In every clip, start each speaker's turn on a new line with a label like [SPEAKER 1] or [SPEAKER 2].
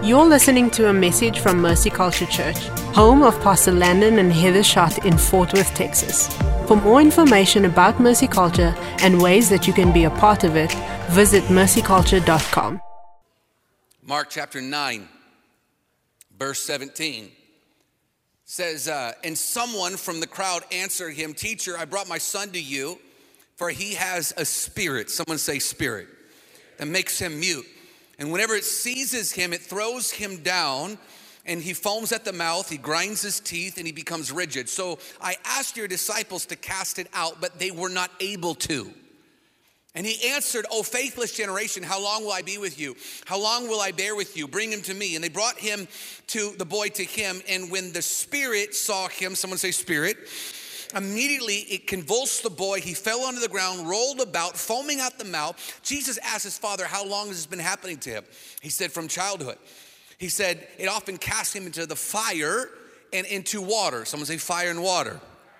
[SPEAKER 1] You're listening to a message from Mercy Culture Church, home of Pastor Landon and Heather Schott in Fort Worth, Texas. For more information about Mercy Culture and ways that you can be a part of it, visit mercyculture.com.
[SPEAKER 2] Mark chapter 9, verse 17 says, and someone from the crowd answered him, "Teacher, I brought my son to you, for he has a spirit," someone say spirit, "that makes him mute. And whenever it seizes him, it throws him down, and he foams at the mouth, he grinds his teeth, and he becomes rigid. So I asked your disciples to cast it out, but they were not able to." And he answered, "O faithless generation, how long will I be with you? How long will I bear with you? Bring him to me." And they brought the boy to him, and when the spirit saw him, someone say spirit, immediately it convulsed the boy. He fell onto the ground, rolled about, foaming out the mouth. Jesus asked his father, "How long has this been happening to him?" He said, "From childhood." He said, "It often casts him into the fire and into water." Someone say fire and water.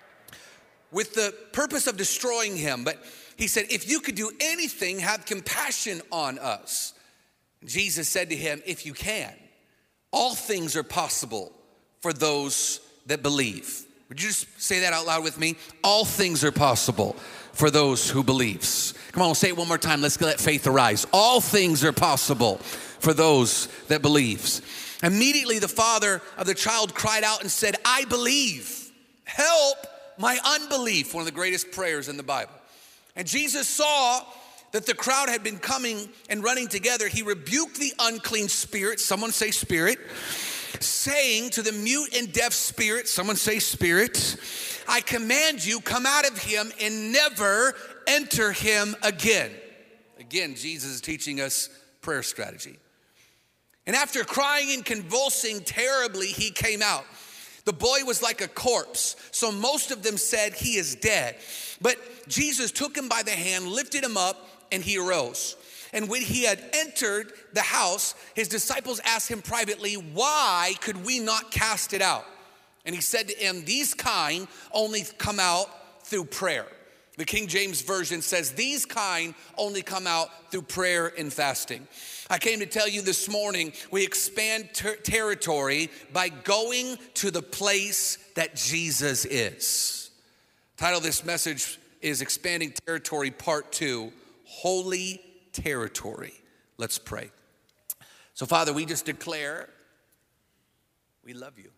[SPEAKER 2] "With the purpose of destroying him. But he said, if you could do anything, have compassion on us." Jesus said to him, "If you can, all things are possible for those that believe." Would you just say that out loud with me? All things are possible for those who believes. Come on, we'll say it one more time. Let's let faith arise. All things are possible for those that believes. Immediately the father of the child cried out and said, "I believe. Help my unbelief." One of the greatest prayers in the Bible. And Jesus saw that the crowd had been coming and running together. He rebuked the unclean spirit. Someone say spirit. Saying to the mute and deaf spirit, someone say spirit, "I command you, come out of him and never enter him again." Again, Jesus is teaching us prayer strategy. And after crying and convulsing terribly, he came out. The boy was like a corpse, so most of them said, "He is dead." But Jesus took him by the hand, lifted him up, and he arose. And when he had entered the house, his disciples asked him privately, "Why could we not cast it out?" And he said to them, "These kind only come out through prayer." The King James Version says, "These kind only come out through prayer and fasting." I came to tell you this morning, we expand territory by going to the place that Jesus is. The title of this message is Expanding Territory Part 2, Holy Territory. Let's pray. So Father, we just declare we love you.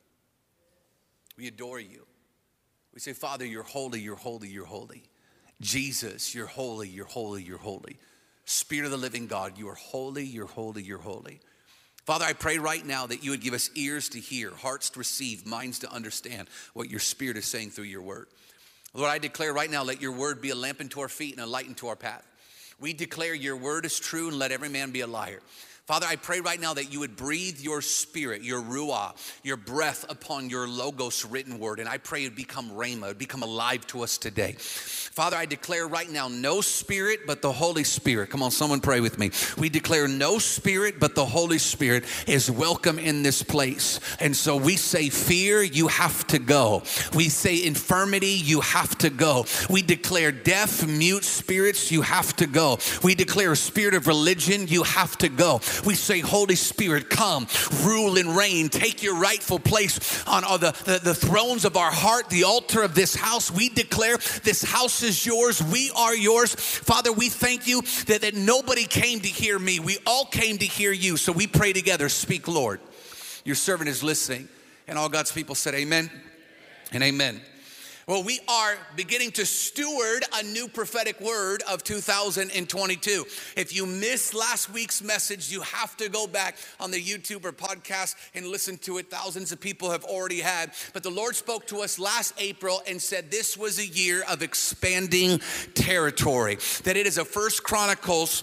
[SPEAKER 2] We adore you. We say, Father, you're holy, you're holy, you're holy. Jesus, you're holy, you're holy, you're holy. Spirit of the living God, you are holy, you're holy, you're holy. Father, I pray right now that you would give us ears to hear, hearts to receive, minds to understand what your Spirit is saying through your word. Lord, I declare right now, let your word be a lamp unto our feet and a light unto our path. We declare your word is true and let every man be a liar. Father, I pray right now that you would breathe your spirit, your ruah, your breath upon your logos written word. And I pray it would become rhema, it would become alive to us today. Father, I declare right now no spirit but the Holy Spirit. Come on, someone pray with me. We declare no spirit but the Holy Spirit is welcome in this place. And so we say fear, you have to go. We say infirmity, you have to go. We declare deaf, mute spirits, you have to go. We declare a spirit of religion, you have to go. We say, Holy Spirit, come, rule and reign. Take your rightful place on the thrones of our heart, the altar of this house. We declare this house is yours. We are yours. Father, we thank you that nobody came to hear me. We all came to hear you. So we pray together. Speak, Lord. Your servant is listening. And all God's people said amen and amen. Well, we are beginning to steward a new prophetic word of 2022. If you missed last week's message, you have to go back on the YouTube or podcast and listen to it. Thousands of people have already had. But the Lord spoke to us last April and said this was a year of expanding territory. That it is a 1 Chronicles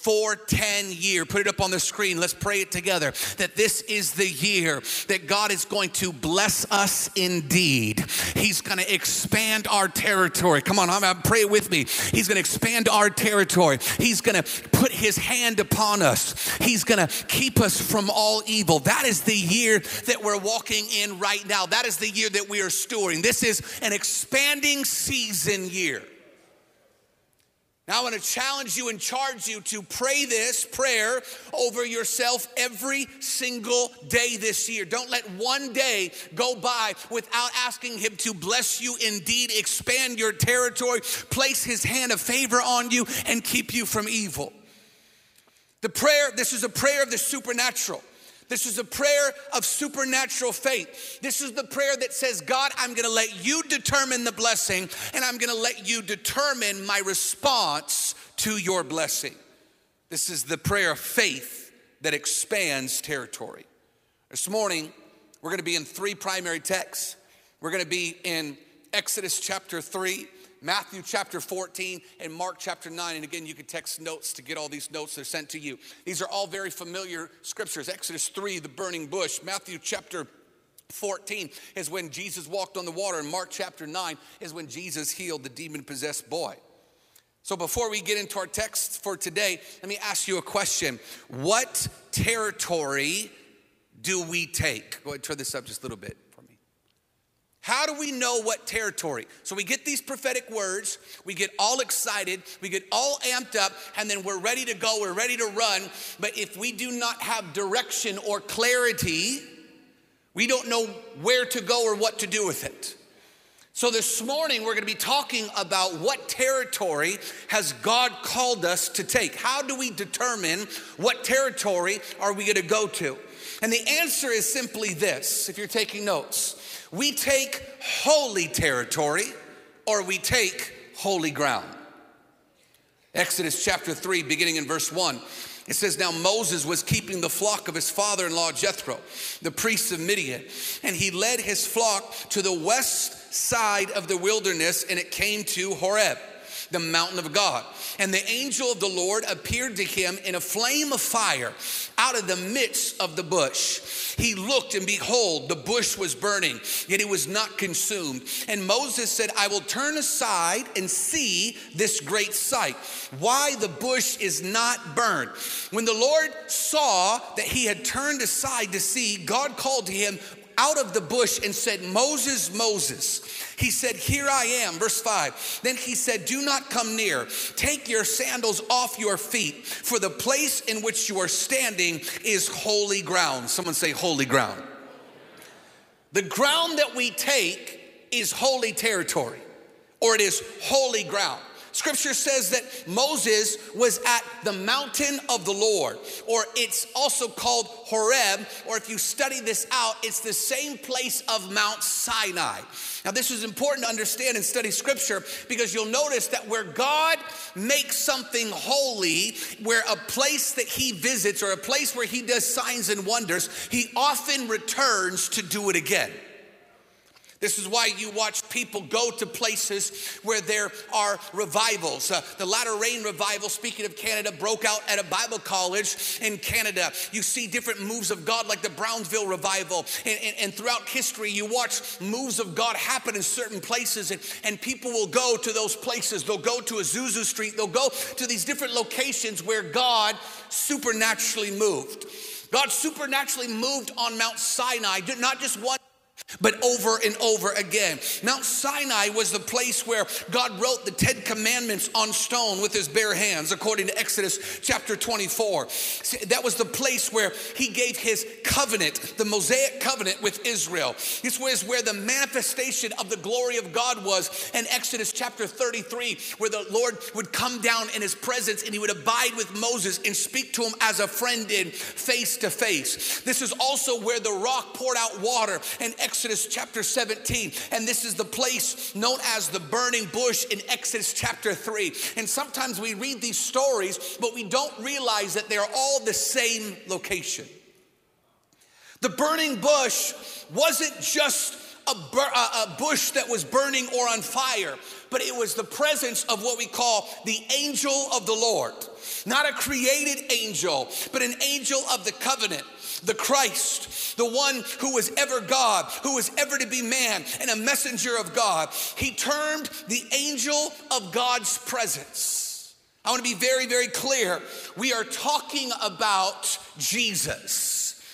[SPEAKER 2] 4:10 year. Put it up on the screen. Let's pray it together. That this is the year that God is going to bless us indeed. He's going to expand our territory. Come on, pray with me. He's going to expand our territory. He's going to put his hand upon us. He's going to keep us from all evil. That is the year that we're walking in right now. That is the year that we are stewarding. This is an expanding season year. Now I want to challenge you and charge you to pray this prayer over yourself every single day this year. Don't let one day go by without asking him to bless you indeed, expand your territory, place his hand of favor on you, and keep you from evil. This is a prayer of the supernatural. This is a prayer of supernatural faith. This is the prayer that says, God, I'm going to let you determine the blessing, and I'm going to let you determine my response to your blessing. This is the prayer of faith that expands territory. This morning, we're going to be in 3 primary texts. We're going to be in Exodus chapter 3, Matthew chapter 14, and Mark chapter 9. And again, you can text notes to get all these notes. They're sent to you. These are all very familiar scriptures. Exodus 3, the burning bush. Matthew chapter 14 is when Jesus walked on the water. And Mark chapter 9 is when Jesus healed the demon-possessed boy. So before we get into our text for today, let me ask you a question. What territory do we take? Go ahead and turn this up just a little bit. How do we know what territory? So we get these prophetic words, we get all excited, we get all amped up, and then we're ready to go, we're ready to run. But if we do not have direction or clarity, we don't know where to go or what to do with it. So this morning we're going to be talking about what territory has God called us to take. How do we determine what territory are we going to go to? And the answer is simply this, if you're taking notes. We take holy territory or we take holy ground. Exodus chapter 3, beginning in verse 1. It says, now Moses was keeping the flock of his father-in-law Jethro, the priest of Midian, and he led his flock to the west side of the wilderness, and it came to Horeb, the mountain of God. And the angel of the Lord appeared to him in a flame of fire out of the midst of the bush. He looked, and behold, the bush was burning, yet it was not consumed. And Moses said, I will turn aside and see this great sight, why the bush is not burned. When the Lord saw that he had turned aside to see, God called to him out of the bush and said, Moses, Moses. He said, here I am. Verse 5. Then he said, do not come near. Take your sandals off your feet, for the place in which you are standing is holy ground. Someone say holy ground. The ground that we take is holy territory, or it is holy ground. Scripture says that Moses was at the mountain of the Lord, or it's also called Horeb, or if you study this out, it's the same place of Mount Sinai. Now this is important to understand and study scripture, because you'll notice that where God makes something holy, where a place that he visits or a place where he does signs and wonders, he often returns to do it again. This is why you watch people go to places where there are revivals. The Latter Rain revival, speaking of Canada, broke out at a Bible college in Canada. You see different moves of God like the Brownsville revival. And throughout history, you watch moves of God happen in certain places. And people will go to those places. They'll go to Azusa Street. They'll go to these different locations where God supernaturally moved. God supernaturally moved on Mount Sinai, not just one, but over and over again. Mount Sinai was the place where God wrote the 10 commandments on stone with his bare hands, according to Exodus chapter 24. That was the place where he gave his covenant, the Mosaic covenant with Israel. This was where the manifestation of the glory of God was in Exodus chapter 33, where the Lord would come down in his presence and he would abide with Moses and speak to him as a friend in face to face. This is also where the rock poured out water in Exodus chapter 17, and this is the place known as the burning bush in Exodus chapter 3. And sometimes we read these stories, but we don't realize that they're all the same location. The burning bush wasn't just a bush that was burning or on fire, but it was the presence of what we call the angel of the Lord. Not a created angel, but an angel of the covenant. The Christ, the one who was ever God, who was ever to be man, and a messenger of God. He termed the angel of God's presence. I want to be very, very clear. We are talking about Jesus.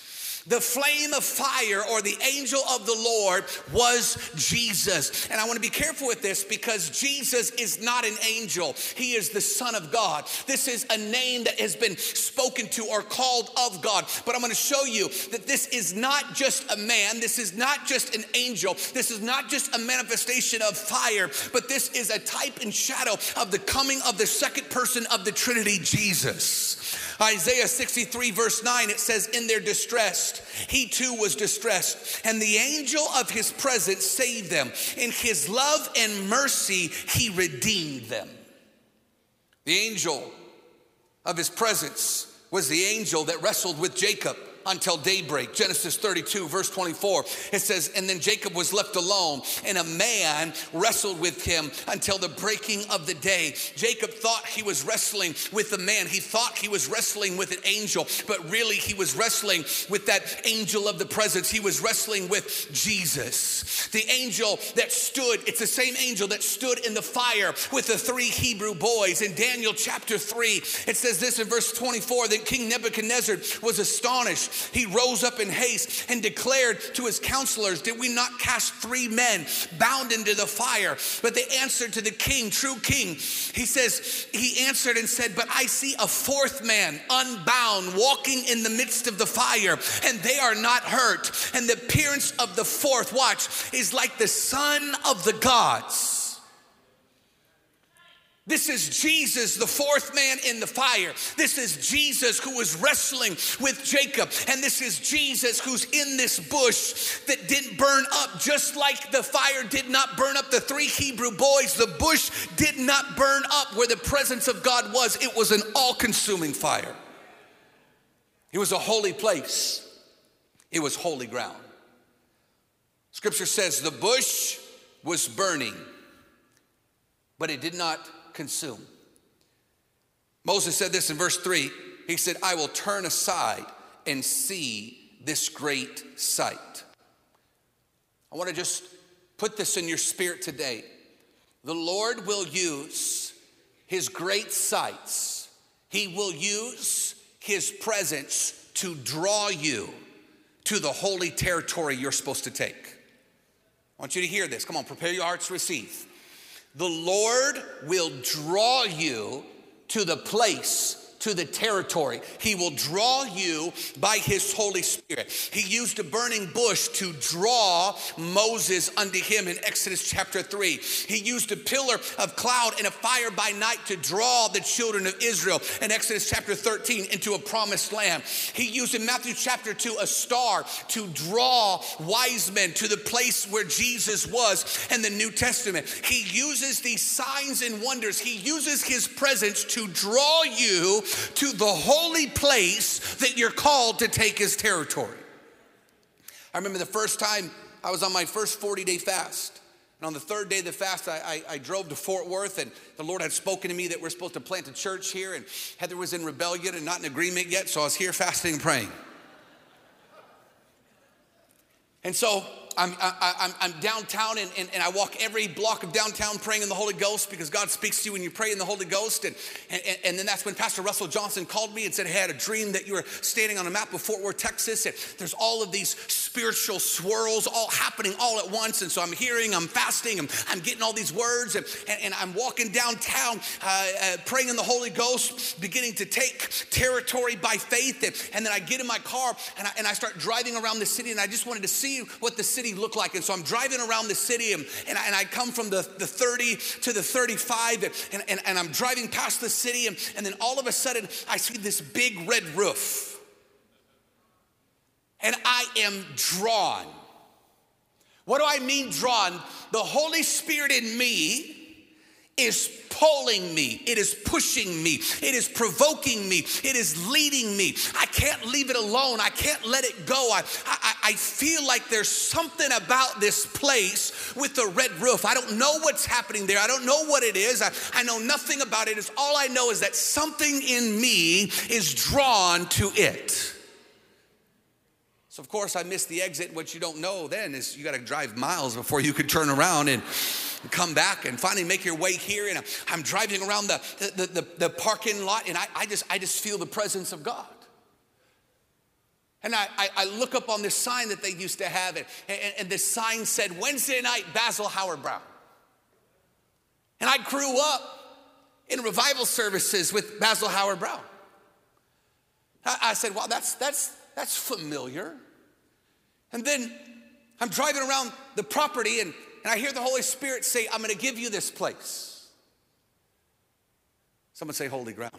[SPEAKER 2] The flame of fire, or the angel of the Lord, was Jesus. And I want to be careful with this because Jesus is not an angel. He is the Son of God. This is a name that has been spoken to or called of God. But I'm going to show you that this is not just a man. This is not just an angel. This is not just a manifestation of fire, but this is a type and shadow of the coming of the second person of the Trinity, Jesus. Isaiah 63 verse 9, it says, in their distress, he too was distressed, and the angel of his presence saved them. In his love and mercy, he redeemed them. The angel of his presence was the angel that wrestled with Jacob until daybreak. Genesis 32 verse 24, it says, and then Jacob was left alone, and a man wrestled with him until the breaking of the day. Jacob thought he was wrestling with a man. He thought he was wrestling with an angel, but really he was wrestling with that angel of the presence. He was wrestling with Jesus. The angel that stood, it's the same angel that stood in the fire with the 3 Hebrew boys. In Daniel chapter 3, it says this in verse 24, that King Nebuchadnezzar was astonished. He rose up in haste and declared to his counselors, did we not cast 3 men bound into the fire? But they answered to the king, true king. He answered and said, but I see a 4th man unbound walking in the midst of the fire, and they are not hurt. And the appearance of the 4th, watch, is like the son of the gods. This is Jesus, the 4th man in the fire. This is Jesus who was wrestling with Jacob. And this is Jesus who's in this bush that didn't burn up, just like the fire did not burn up the 3 Hebrew boys. The bush did not burn up where the presence of God was. It was an all-consuming fire. It was a holy place. It was holy ground. Scripture says the bush was burning, but it did not consume. Moses said this in verse 3. He said, I will turn aside and see this great sight. I want to just put this in your spirit today. The Lord will use his great sights. He will use his presence to draw you to the holy territory you're supposed to take. I want you to hear this. Come on, prepare your hearts to receive. The Lord will draw you to the place, to the territory. He will draw you by his Holy Spirit. He used a burning bush to draw Moses unto him in Exodus chapter 3. He used a pillar of cloud and a fire by night to draw the children of Israel in Exodus chapter 13 into a promised land. He used in Matthew chapter 2 a star to draw wise men to the place where Jesus was in the New Testament. He uses these signs and wonders. He uses his presence to draw you to the holy place that you're called to take his territory. I remember the first time I was on my first 40-day fast. And on the 3rd day of the fast, I drove to Fort Worth, and the Lord had spoken to me that we're supposed to plant a church here, and Heather was in rebellion and not in agreement yet, so I was here fasting and praying. And so I'm downtown, and I walk every block of downtown praying in the Holy Ghost, because God speaks to you when you pray in the Holy Ghost. And then that's when Pastor Russell Johnson called me and said, hey, I had a dream that you were standing on a map of Fort Worth, Texas, and there's all of these spiritual swirls all happening all at once. And so I'm fasting, I'm getting all these words, and I'm walking downtown praying in the Holy Ghost, beginning to take territory by faith. And then I get in my car, and I start driving around the city, and I just wanted to see what the city looked like. And so I'm driving around the city, and I come from the 30 to the 35, and I'm driving past the city, and then all of a sudden I see this big red roof, and I am drawn. What do I mean drawn? The Holy Spirit in me is pulling me. It is pushing me. It is provoking me. It is leading me. I can't leave it alone. I can't let it go. I feel like there's something about this place with the red roof. I don't know what's happening there. I don't know what it is. I know nothing about it. All I know is that something in me is drawn to it. So of course I missed the exit. What you don't know then is you got to drive miles before you could turn around and come back and finally make your way here. And I'm driving around the parking lot, and I just feel the presence of God. And I look up on this sign that they used to have, and this sign said, Wednesday night, Basil Howard Brown. And I grew up in revival services with Basil Howard Brown. I said, wow, that's familiar. And then I'm driving around the property, and I hear the Holy Spirit say, I'm going to give you this place. Someone say holy ground.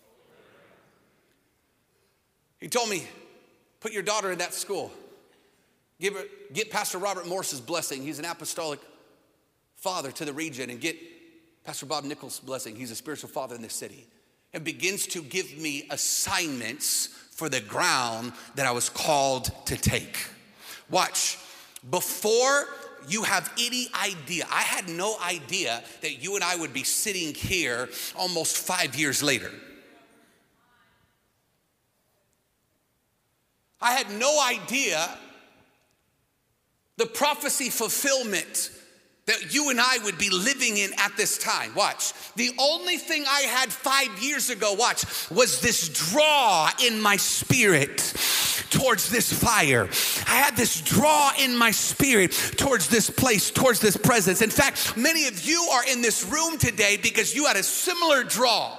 [SPEAKER 2] He told me, put your daughter in that school. Get Pastor Robert Morse's blessing. He's an apostolic father to the region. And get Pastor Bob Nichols' blessing. He's a spiritual father in this city. And begins to give me assignments for the ground that I was called to take. Watch. Before you have any idea, I had no idea that you and I would be sitting here almost 5 years later. I had no idea the prophecy fulfillment that you and I would be living in at this time. Watch. The only thing I had 5 years ago, watch, was this draw in my spirit towards this fire. I had this draw in my spirit towards this place, towards this presence. In fact, many of you are in this room today because you had a similar draw.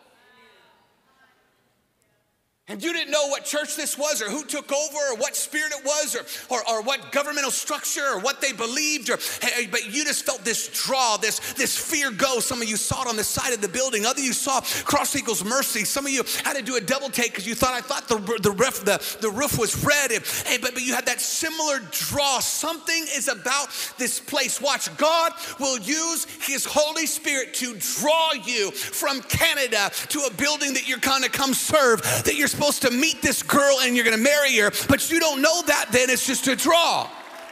[SPEAKER 2] And you didn't know what church this was, or who took over, or what spirit it was, or what governmental structure, or what they believed, but you just felt this draw, this fear go. Some of you saw it on the side of the building. Other you saw Cross Eagles Mercy. Some of you had to do a double take because you thought, I thought the roof was red, but you had that similar draw. Something is about this place. Watch, God will use His Holy Spirit to draw you from Canada to a building that you're going to come serve, that you're supposed to meet this girl and you're going to marry her, but you don't know that then. It's just a draw.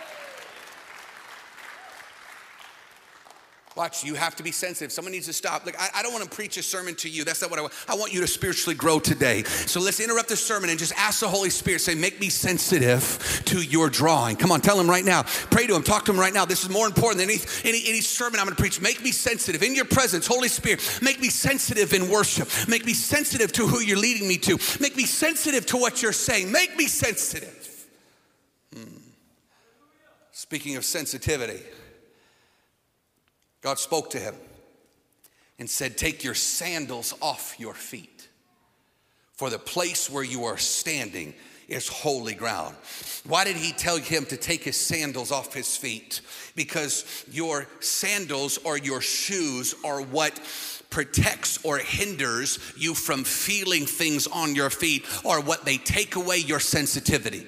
[SPEAKER 2] Watch, you have to be sensitive. Someone needs to stop. Like, I don't want to preach a sermon to you. That's not what I want. I want you to spiritually grow today. So let's interrupt the sermon and just ask the Holy Spirit, say, make me sensitive to your drawing. Come on, tell him right now. Pray to him, talk to him right now. This is more important than any sermon I'm going to preach. Make me sensitive in your presence, Holy Spirit. Make me sensitive in worship. Make me sensitive to who you're leading me to. Make me sensitive to what you're saying. Make me sensitive. Speaking of sensitivity, God spoke to him and said, take your sandals off your feet, for the place where you are standing is holy ground. Why did he tell him to take his sandals off his feet? Because your sandals or your shoes are what protects or hinders you from feeling things on your feet, or what they take away your sensitivity.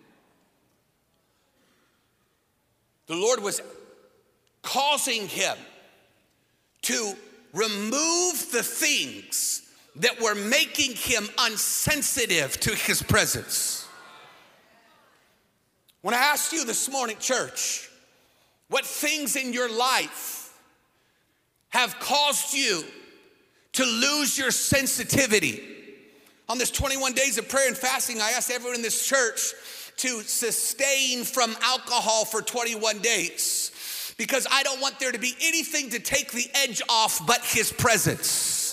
[SPEAKER 2] The Lord was causing him to remove the things that were making him unsensitive to his presence. When I asked you this morning, church, what things in your life have caused you to lose your sensitivity? On this 21 days of prayer and fasting, I asked everyone in this church to sustain from alcohol for 21 days. Because I don't want there to be anything to take the edge off but his presence.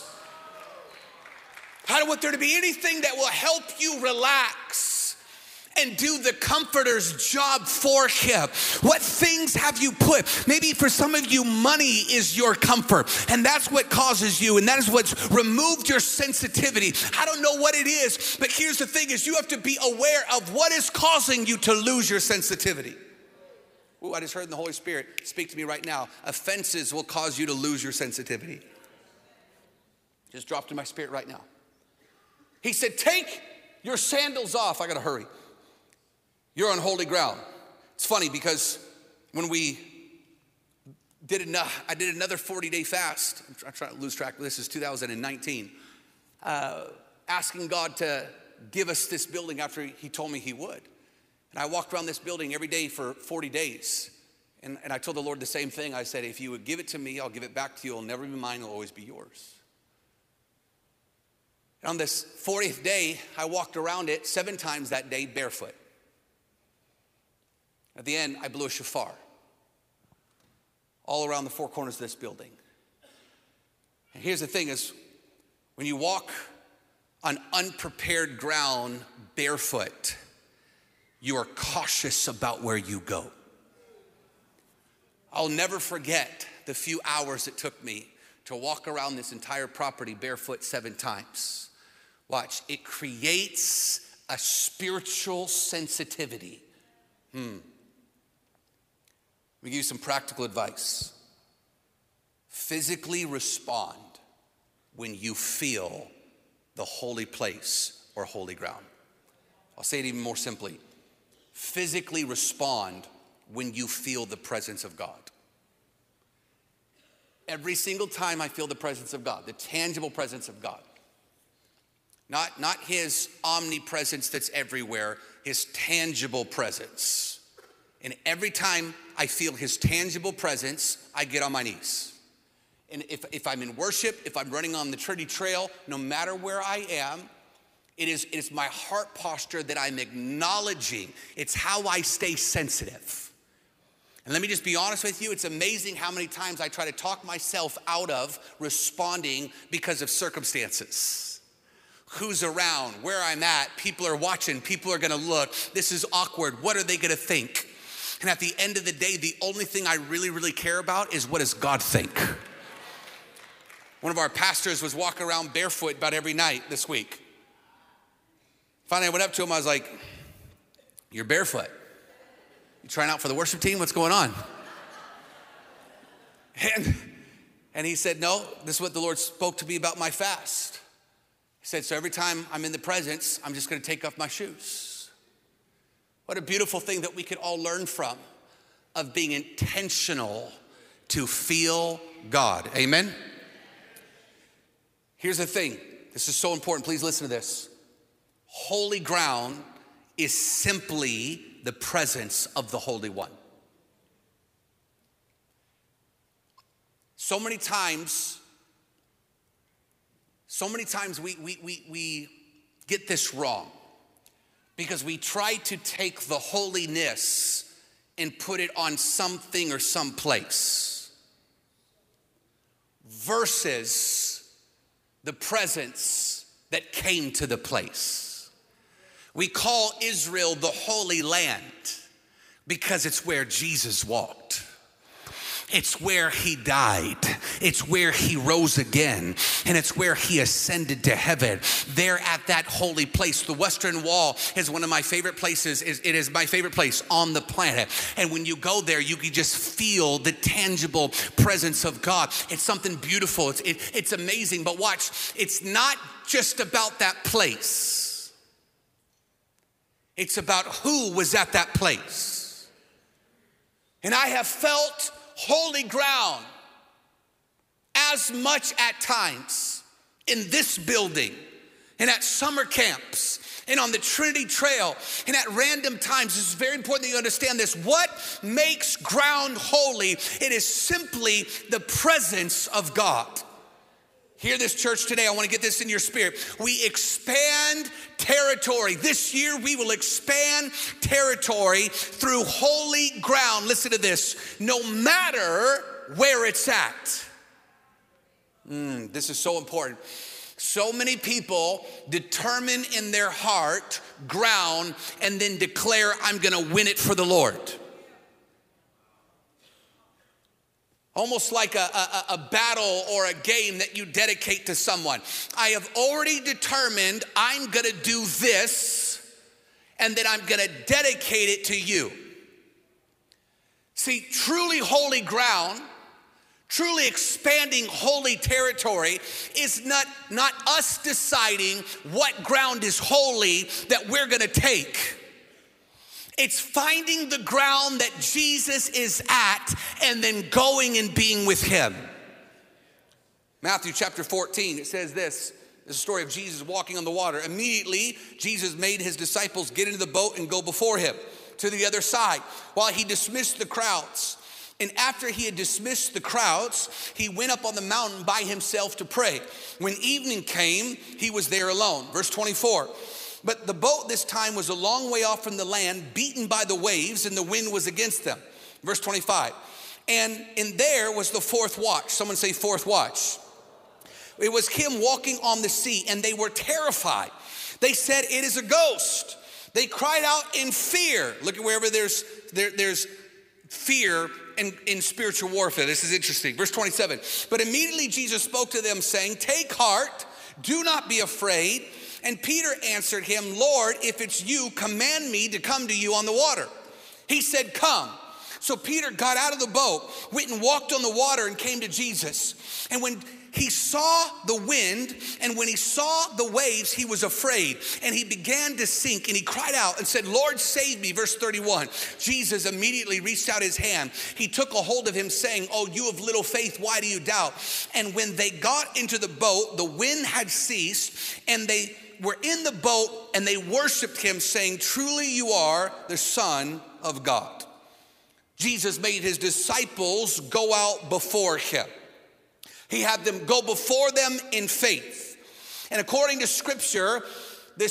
[SPEAKER 2] I don't want there to be anything that will help you relax and do the comforter's job for him. What things have you put? Maybe for some of you, money is your comfort, and that's what causes you, and that is what's removed your sensitivity. I don't know what it is, but here's the thing is you have to be aware of what is causing you to lose your sensitivity. Ooh, I just heard the Holy Spirit speak to me right now. Offenses will cause you to lose your sensitivity. Just dropped in my spirit right now. He said, take your sandals off. I got to hurry. You're on holy ground. It's funny because when we I did another 40-day fast. I'm trying to lose track. This is 2019. Asking God to give us this building after he told me he would. And I walked around this building every day for 40 days. And I told the Lord the same thing. I said, if you would give it to me, I'll give it back to you. It'll never be mine. It'll always be yours. And on this 40th day, I walked around it 7 times that day barefoot. At the end, I blew a shofar all around the 4 corners of this building. And here's the thing is, when you walk on unprepared ground barefoot, you are cautious about where you go. I'll never forget the few hours it took me to walk around this entire property barefoot 7 times. Watch, it creates a spiritual sensitivity. We give you some practical advice. Physically respond when you feel the holy place or holy ground. I'll say it even more simply. Physically respond when you feel the presence of God. Every single time I feel the presence of God, the tangible presence of God, not his omnipresence that's everywhere, his tangible presence. And every time I feel his tangible presence, I get on my knees. And if I'm in worship, if I'm running on the Trinity Trail, no matter where I am, it is my heart posture that I'm acknowledging. It's how I stay sensitive. And let me just be honest with you, it's amazing how many times I try to talk myself out of responding because of circumstances. Who's around, where I'm at, people are watching, people are gonna look, this is awkward, what are they gonna think? And at the end of the day, the only thing I really care about is what does God think? One of our pastors was walking around barefoot about every night this week. Finally, I went up to him, I was like, you're barefoot. You trying out for the worship team? What's going on? And he said, no, this is what the Lord spoke to me about my fast. He said, so every time I'm in the presence, I'm just gonna take off my shoes. What a beautiful thing that we could all learn from, of being intentional to feel God, amen? Here's the thing, this is so important, please listen to this. Holy ground is simply the presence of the Holy One. So many times we get this wrong because we try to take the holiness and put it on something or someplace versus the presence that came to the place. We call Israel the Holy Land because it's where Jesus walked. It's where he died. It's where he rose again. And it's where he ascended to heaven. There at that holy place. The Western Wall is one of my favorite places. It is my favorite place on the planet. And when you go there, you can just feel the tangible presence of God. It's something beautiful. It's amazing. But watch, it's not just about that place. It's about who was at that place. And I have felt holy ground as much at times in this building and at summer camps and on the Trinity Trail and at random times. It's very important that you understand this. What makes ground holy? It is simply the presence of God. Hear this, church, today. I want to get this in your spirit. We expand territory. This year, we will expand territory through holy ground. Listen to this. No matter where it's at. This is so important. So many people determine in their heart ground and then declare, I'm going to win it for the Lord. Almost like a battle or a game that you dedicate to someone. I have already determined I'm gonna do this and then I'm gonna dedicate it to you. See, truly holy ground, truly expanding holy territory is not us deciding what ground is holy that we're gonna take. It's finding the ground that Jesus is at and then going and being with him. Matthew chapter 14, it says this. It's a story of Jesus walking on the water. Immediately, Jesus made his disciples get into the boat and go before him to the other side while he dismissed the crowds. And after he had dismissed the crowds, he went up on the mountain by himself to pray. When evening came, he was there alone. Verse 24. But the boat this time was a long way off from the land, beaten by the waves, and the wind was against them. Verse 25. And in there was the fourth watch. Someone say fourth watch. It was him walking on the sea, and they were terrified. They said, it is a ghost. They cried out in fear. Look at wherever there's fear in spiritual warfare. This is interesting. Verse 27. But immediately Jesus spoke to them, saying, take heart, do not be afraid. And Peter answered him, Lord, if it's you, command me to come to you on the water. He said, come. So Peter got out of the boat, went and walked on the water and came to Jesus. And when he saw the wind and when he saw the waves, he was afraid and he began to sink and he cried out and said, Lord, save me. Verse 31, Jesus immediately reached out his hand. He took a hold of him saying, oh, you of little faith, why do you doubt? And when they got into the boat, the wind had ceased and they were in the boat and they worshiped him saying, truly you are the Son of God. Jesus made his disciples go out before him. He had them go before them in faith. And according to scripture, the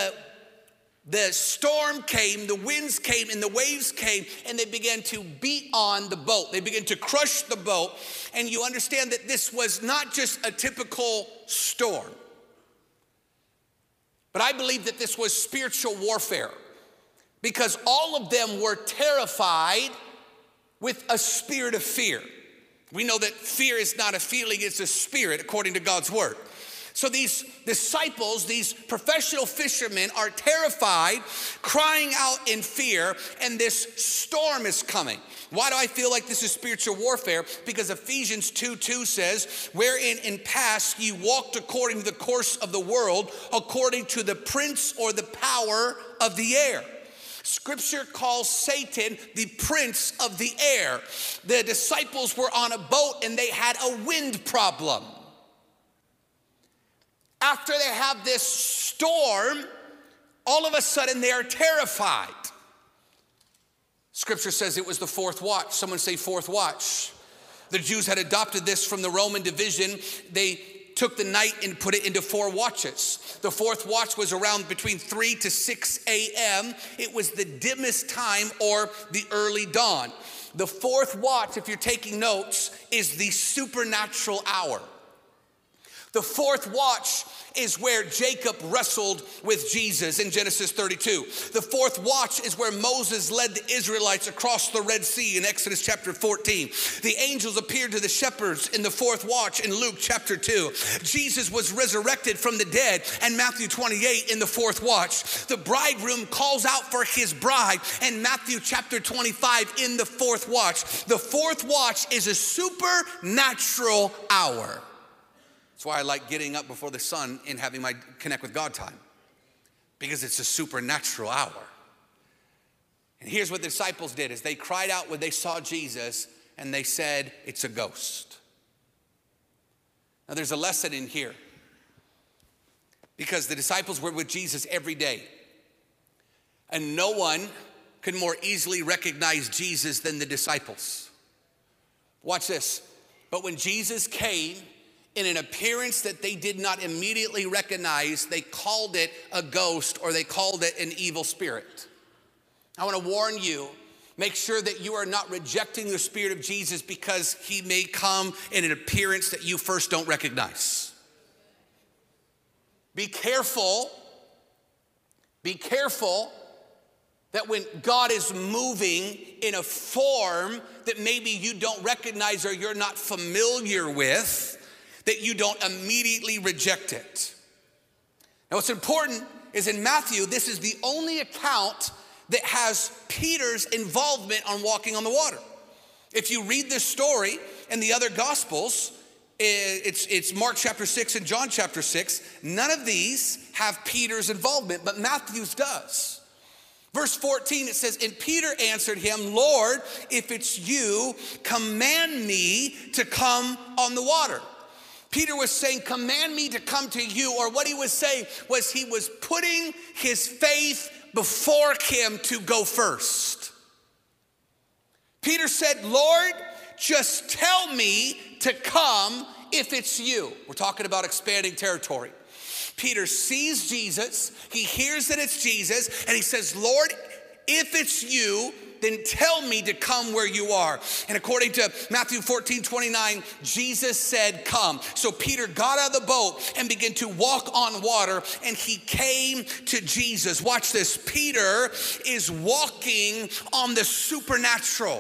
[SPEAKER 2] storm came, the winds came, and the waves came, and they began to beat on the boat. They began to crush the boat. And you understand that this was not just a typical storm, but I believe that this was spiritual warfare, because all of them were terrified with a spirit of fear. We know that fear is not a feeling, it's a spirit, according to God's word. So these disciples, these professional fishermen are terrified, crying out in fear, and this storm is coming. Why do I feel like this is spiritual warfare? Because Ephesians 2:2 says, wherein in past ye walked according to the course of the world, according to the prince or the power of the air. Scripture calls Satan the prince of the air. The disciples were on a boat and they had a wind problem. After they have this storm, all of a sudden they are terrified. Scripture says it was the fourth watch. Someone say fourth watch. The Jews had adopted this from the Roman division. They took the night and put it into 4 watches. The fourth watch was around between 3 to 6 a.m. It was the dimmest time or the early dawn. The fourth watch, if you're taking notes, is the supernatural hour. The fourth watch is where Jacob wrestled with Jesus in Genesis 32. The fourth watch is where Moses led the Israelites across the Red Sea in Exodus chapter 14. The angels appeared to the shepherds in the fourth watch in Luke chapter 2. Jesus was resurrected from the dead in Matthew 28 in the fourth watch. The bridegroom calls out for his bride in Matthew chapter 25 in the fourth watch. The fourth watch is a supernatural hour. That's why I like getting up before the sun and having my connect with God time, because it's a supernatural hour. And here's what the disciples did is they cried out when they saw Jesus and they said, it's a ghost. Now there's a lesson in here, because the disciples were with Jesus every day, and no one could more easily recognize Jesus than the disciples. Watch this. But when Jesus came in an appearance that they did not immediately recognize, they called it a ghost, or they called it an evil spirit. I want to warn you, make sure that you are not rejecting the Spirit of Jesus because he may come in an appearance that you first don't recognize. Be careful that when God is moving in a form that maybe you don't recognize or you're not familiar with, that you don't immediately reject it. Now what's important is in Matthew, this is the only account that has Peter's involvement on walking on the water. If you read this story in the other Gospels, it's Mark chapter 6 and John chapter 6, none of these have Peter's involvement, but Matthew's does. Verse 14, it says, and Peter answered him, Lord, if it's you, command me to come on the water. Peter was saying, command me to come to you, or what he was saying was he was putting his faith before him to go first. Peter said, Lord, just tell me to come if it's you. We're talking about expanding territory. Peter sees Jesus, he hears that it's Jesus, and he says, Lord, if it's you, then tell me to come where you are. And according to Matthew 14:29, Jesus said, come. So Peter got out of the boat and began to walk on water, and he came to Jesus. Watch this. Peter is walking on the supernatural.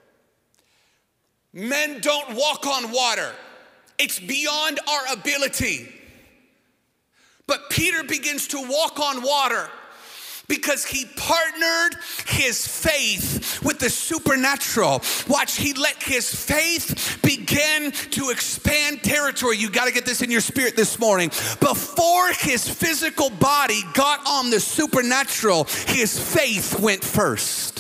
[SPEAKER 2] Men don't walk on water. It's beyond our ability. But Peter begins to walk on water because he partnered his faith with the supernatural. Watch, he let his faith begin to expand territory. You got to get this in your spirit this morning. Before his physical body got on the supernatural, his faith went first.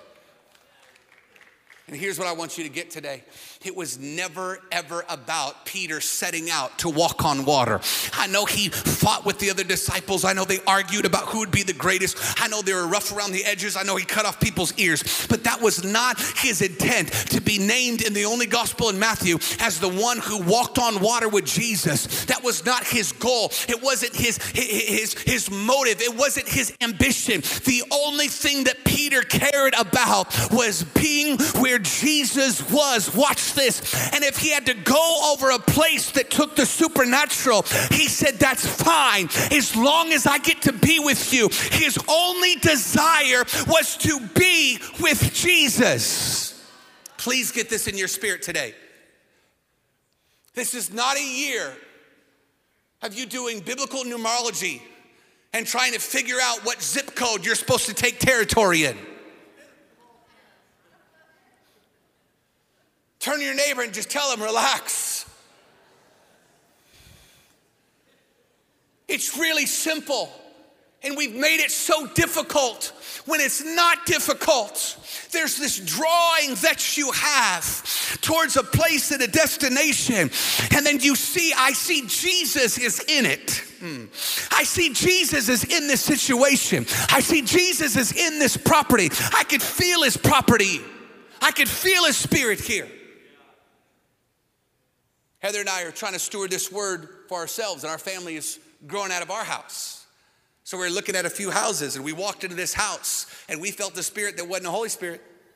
[SPEAKER 2] And here's what I want you to get today. It was never, ever about Peter setting out to walk on water. I know he fought with the other disciples. I know they argued about who would be the greatest. I know they were rough around the edges. I know he cut off people's ears. But that was not his intent, to be named in the only gospel in Matthew as the one who walked on water with Jesus. That was not his goal. It wasn't his motive. It wasn't his ambition. The only thing that Peter cared about was being where Jesus was. Watch this. And if he had to go over a place that took the supernatural, he said, that's fine, as long as I get to be with you. His only desire was to be with Jesus. Please get this in your spirit today. This is not a year of you doing biblical numerology and trying to figure out what zip code you're supposed to take territory in. Turn to your neighbor and just tell him, relax. It's really simple. And we've made it so difficult when it's not difficult. There's this drawing that you have towards a place and a destination. And then I see Jesus is in it. I see Jesus is in this situation. I see Jesus is in this property. I could feel his property. I could feel his spirit here. Heather and I are trying to steward this word for ourselves, and our family is growing out of our house. So we're looking at a few houses, and we walked into this house, and we felt the spirit that wasn't the Holy Spirit.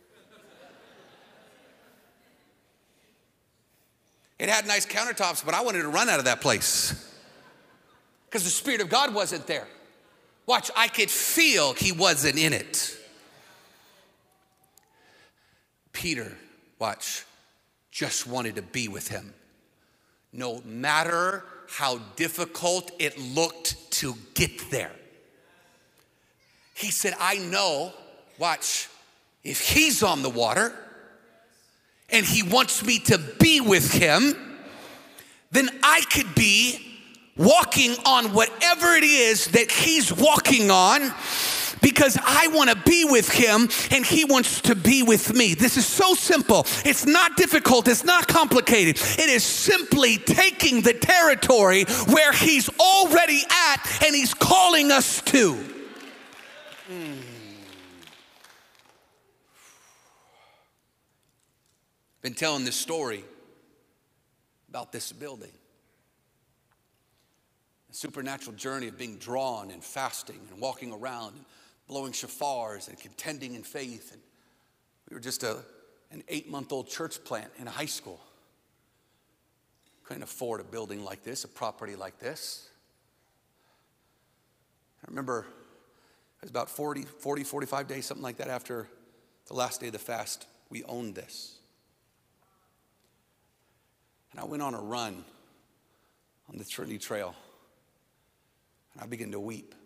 [SPEAKER 2] It had nice countertops, but I wanted to run out of that place because the Spirit of God wasn't there. Watch, I could feel he wasn't in it. Peter, watch, just wanted to be with him. No matter how difficult it looked to get there. He said, I know, watch, if he's on the water and he wants me to be with him, then I could be walking on whatever it is that he's walking on, because I want to be with him and he wants to be with me. This is so simple. It's not difficult. It's not complicated. It is simply taking the territory where he's already at and he's calling us to. Been telling this story about this building. The supernatural journey of being drawn and fasting and walking around and blowing shofars and contending in faith. And we were just an 8-month-old church plant in a high school. Couldn't afford a building like this, a property like this. I remember it was about 45 days, something like that, after the last day of the fast, we owned this. And I went on a run on the Trinity Trail, and I began to weep.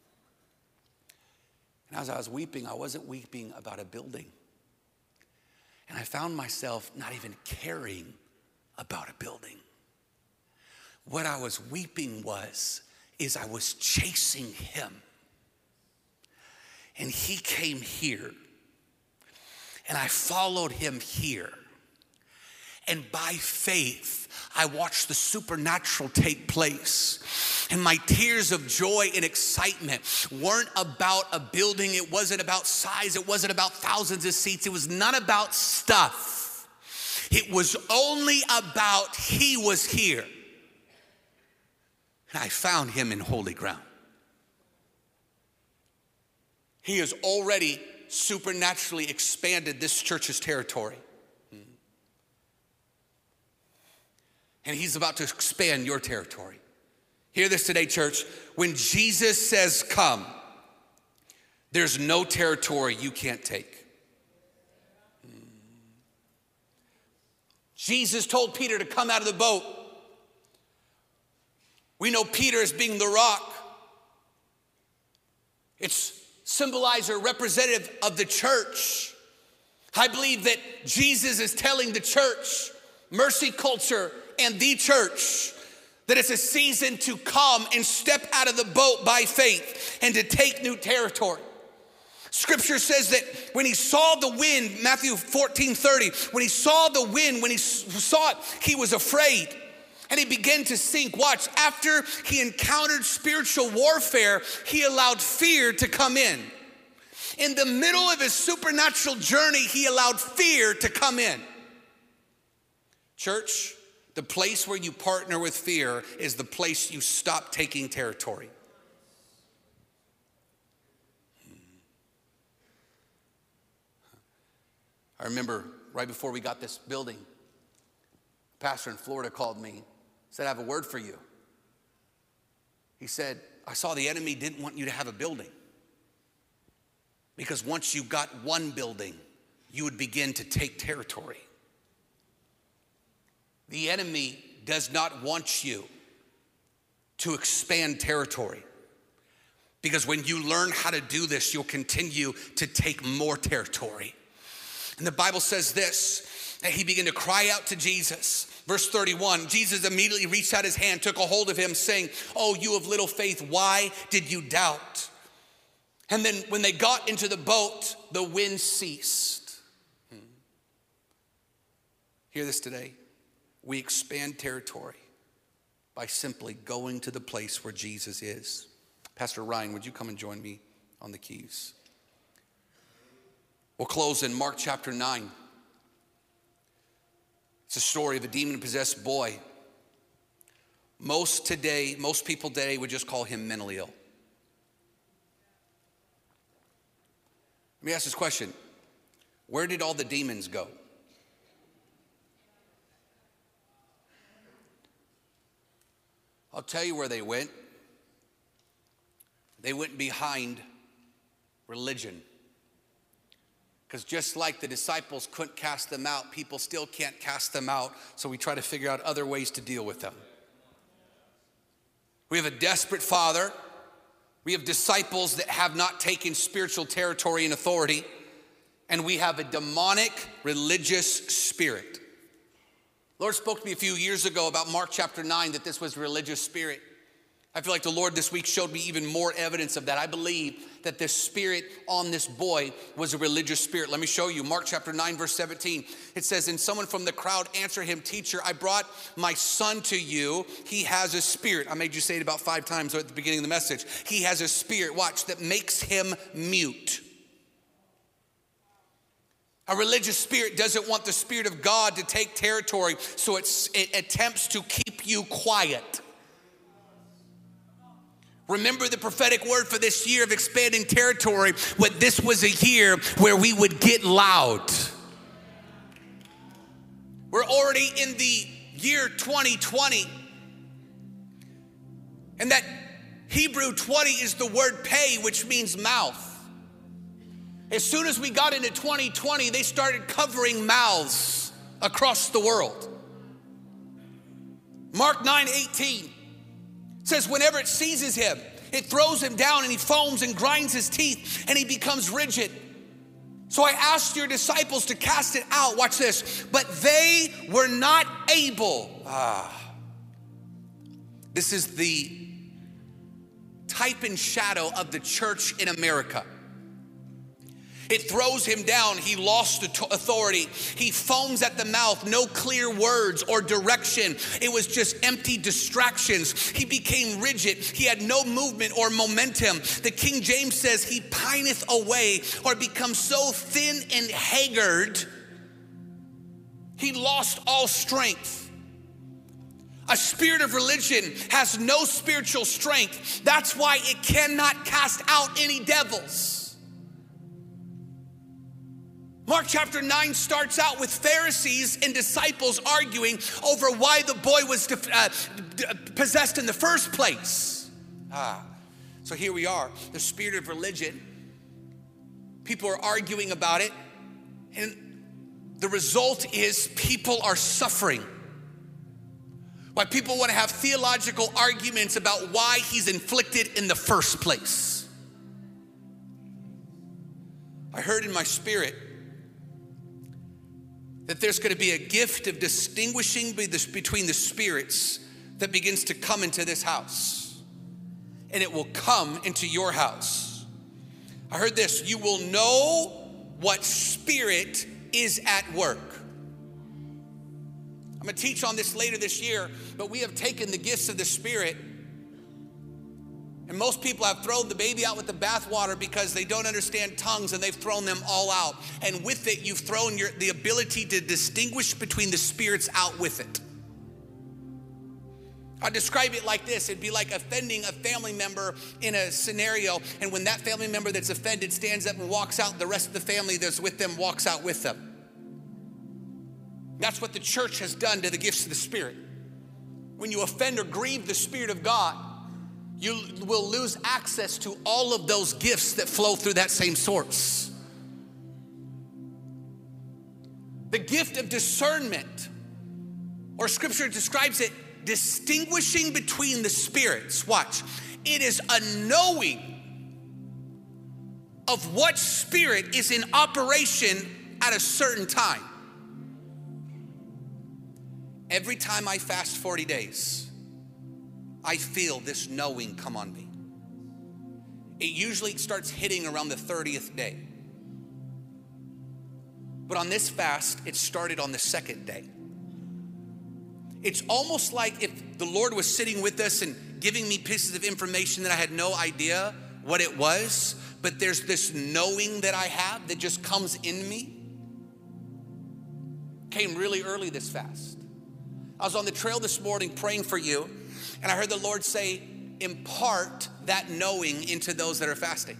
[SPEAKER 2] And as I was weeping, I wasn't weeping about a building. And I found myself not even caring about a building. What I was weeping is I was chasing him. And he came here. And I followed him here. And by faith, I watched the supernatural take place. And my tears of joy and excitement weren't about a building. It wasn't about size. It wasn't about thousands of seats. It was not about stuff. It was only about he was here. And I found him in holy ground. He is already supernaturally expanded this church's territory. And he's about to expand your territory. Hear this today, church. When Jesus says come, there's no territory you can't take. Jesus told Peter to come out of the boat. We know Peter as being the rock. It's symbolized or representative of the church. I believe that Jesus is telling the church, Mercy Culture and the church, that it's a season to come and step out of the boat by faith and to take new territory. Scripture says that when he saw the wind, Matthew 14:30, when he saw the wind, when he saw it, he was afraid. And he began to sink. Watch, after he encountered spiritual warfare, he allowed fear to come in. In the middle of his supernatural journey, he allowed fear to come in. Church, the place where you partner with fear is the place you stop taking territory. I remember right before we got this building, a pastor in Florida called me, said, I have a word for you. He said, I saw the enemy didn't want you to have a building. Because once you got one building, you would begin to take territory. The enemy does not want you to expand territory. Because when you learn how to do this, you'll continue to take more territory. And the Bible says this, that he began to cry out to Jesus. Verse 31, Jesus immediately reached out his hand, took a hold of him, saying, oh, you of little faith, why did you doubt? And then when they got into the boat, the wind ceased. Hear this today. We expand territory by simply going to the place where Jesus is. Pastor Ryan, would you come and join me on the keys? We'll close in Mark chapter 9. It's a story of a demon-possessed boy. Most people today would just call him mentally ill. Let me ask this question. Where did all the demons go? I'll tell you where they went. They went behind religion. Because just like the disciples couldn't cast them out, people still can't cast them out, so we try to figure out other ways to deal with them. We have a desperate father. We have disciples that have not taken spiritual territory and authority. And we have a demonic religious spirit. Lord spoke to me a few years ago about Mark chapter 9, that this was a religious spirit. I feel like the Lord this week showed me even more evidence of that. I believe that this spirit on this boy was a religious spirit. Let me show you. Mark chapter 9, verse 17. It says, and someone from the crowd answered him, teacher, I brought my son to you. He has a spirit. I made you say it about 5 times at the beginning of the message. He has a spirit, watch, that makes him mute. A religious spirit doesn't want the Spirit of God to take territory, so it attempts to keep you quiet. Remember the prophetic word for this year of expanding territory, what this was a year where we would get loud. We're already in the year 2020. And that Hebrew 20 is the word pay, which means mouth. As soon as we got into 2020, they started covering mouths across the world. Mark 9:18 says, whenever it seizes him, it throws him down and he foams and grinds his teeth and he becomes rigid. So I asked your disciples to cast it out. Watch this. But they were not able. This is the type and shadow of the church in America. It throws him down. He lost authority. He foams at the mouth. No clear words or direction. It was just empty distractions. He became rigid. He had no movement or momentum. The King James says he pineth away, or becomes so thin and haggard, he lost all strength. A spirit of religion has no spiritual strength. That's why it cannot cast out any devils. Mark chapter 9 starts out with Pharisees and disciples arguing over why the boy was possessed in the first place. So here we are, the spirit of religion. People are arguing about it, and the result is people are suffering. Why people want to have theological arguments about why he's inflicted in the first place. I heard in my spirit that there's going to be a gift of distinguishing between the spirits that begins to come into this house. And it will come into your house. I heard this: you will know what spirit is at work. I'm going to teach on this later this year, but we have taken the gifts of the Spirit, and most people have thrown the baby out with the bathwater because they don't understand tongues, and they've thrown them all out. And with it, you've thrown the ability to distinguish between the spirits out with it. I describe it like this: it'd be like offending a family member in a scenario, and when that family member that's offended stands up and walks out, the rest of the family that's with them walks out with them. That's what the church has done to the gifts of the Spirit. When you offend or grieve the Spirit of God, you will lose access to all of those gifts that flow through that same source. The gift of discernment, or Scripture describes it, distinguishing between the spirits. Watch. It is a knowing of what spirit is in operation at a certain time. Every time I fast 40 days, I feel this knowing come on me. It usually starts hitting around the 30th day. But on this fast, it started on the second day. It's almost like if the Lord was sitting with us and giving me pieces of information that I had no idea what it was, but there's this knowing that I have that just comes in me. Came really early this fast. I was on the trail this morning praying for you, and I heard the Lord say, impart that knowing into those that are fasting.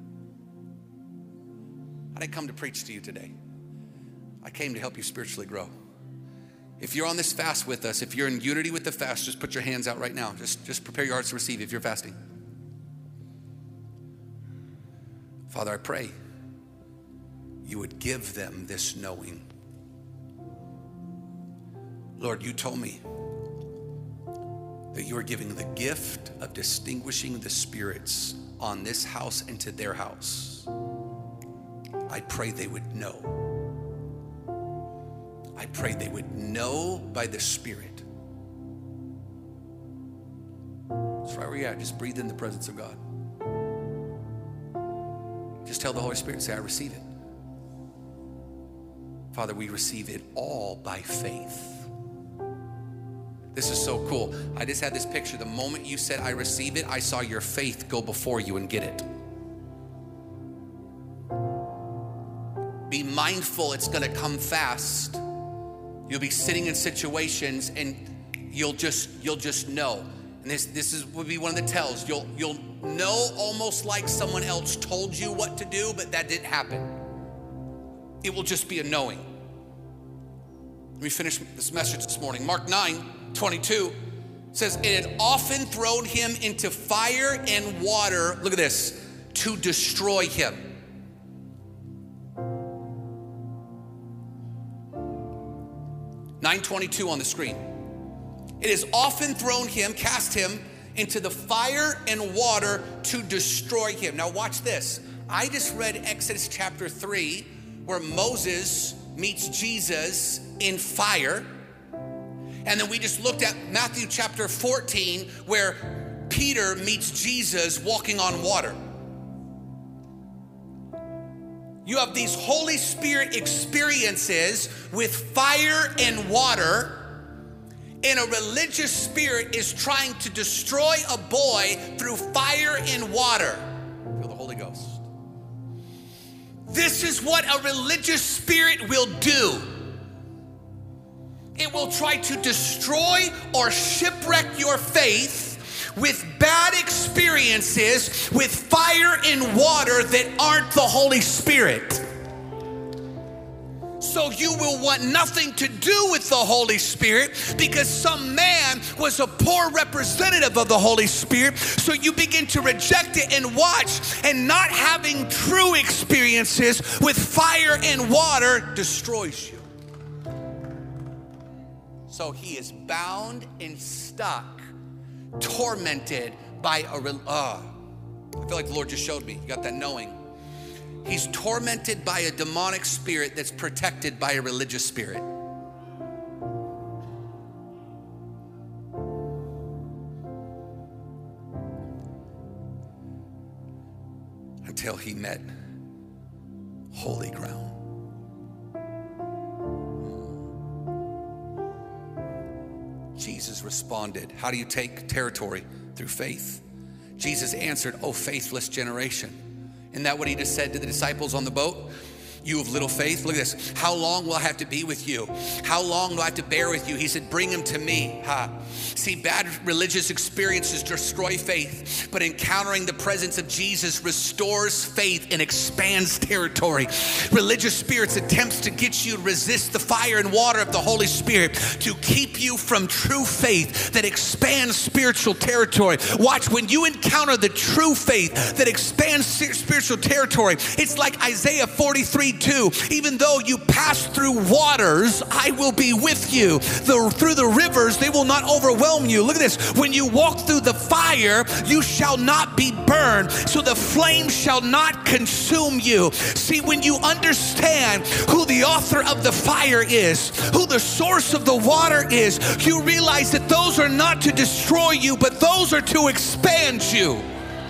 [SPEAKER 2] I didn't come to preach to you today. I came to help you spiritually grow. If you're on this fast with us, if you're in unity with the fast, just put your hands out right now. Just prepare your hearts to receive if you're fasting. Father, I pray you would give them this knowing. Lord, you told me that you are giving the gift of distinguishing the spirits on this house and to their house. I pray they would know. I pray they would know by the Spirit. That's right where you're at. Just breathe in the presence of God. Just tell the Holy Spirit, say, I receive it. Father, we receive it all by faith. This is so cool. I just had this picture. The moment you said, I receive it, I saw your faith go before you and get it. Be mindful, it's going to come fast. You'll be sitting in situations and you'll just know. And this will be one of the tells. You'll know almost like someone else told you what to do, but that didn't happen. It will just be a knowing. Let me finish this message this morning. Mark 9:22 says, it had often thrown him into fire and water, look at this, to destroy him. (9:22) on the screen. It has often thrown him, cast him into the fire and water to destroy him. Now watch this. I just read Exodus chapter 3 where Moses meets Jesus in fire. And then we just looked at Matthew chapter 14 where Peter meets Jesus walking on water. You have these Holy Spirit experiences with fire and water, and a religious spirit is trying to destroy a boy through fire and water. Feel the Holy Ghost. This is what a religious spirit will do. It will try to destroy or shipwreck your faith with bad experiences with fire and water that aren't the Holy Spirit. So you will want nothing to do with the Holy Spirit because some man was a poor representative of the Holy Spirit. So you begin to reject it and watch, and not having true experiences with fire and water destroys you. So he is bound and stuck, tormented by I feel like the Lord just showed me. You got that knowing. He's tormented by a demonic spirit that's protected by a religious spirit. Until he met holy ground. Jesus responded. How do you take territory? Through faith. Jesus answered, "Oh, faithless generation." Isn't that what he just said to the disciples on the boat? You of little faith. Look at this. How long will I have to be with you? How long do I have to bear with you? He said, bring him to me. See, bad religious experiences destroy faith, but encountering the presence of Jesus restores faith and expands territory. Religious spirits attempts to get you to resist the fire and water of the Holy Spirit to keep you from true faith that expands spiritual territory. Watch, when you encounter the true faith that expands spiritual territory, it's like Isaiah 43:2. Even though you pass through waters, I will be with you. Through the rivers, they will not overwhelm you. Look at this. When you walk through the fire, you shall not be burned. So the flame shall not consume you. See, when you understand who the author of the fire is, who the source of the water is, you realize that those are not to destroy you, but those are to expand you.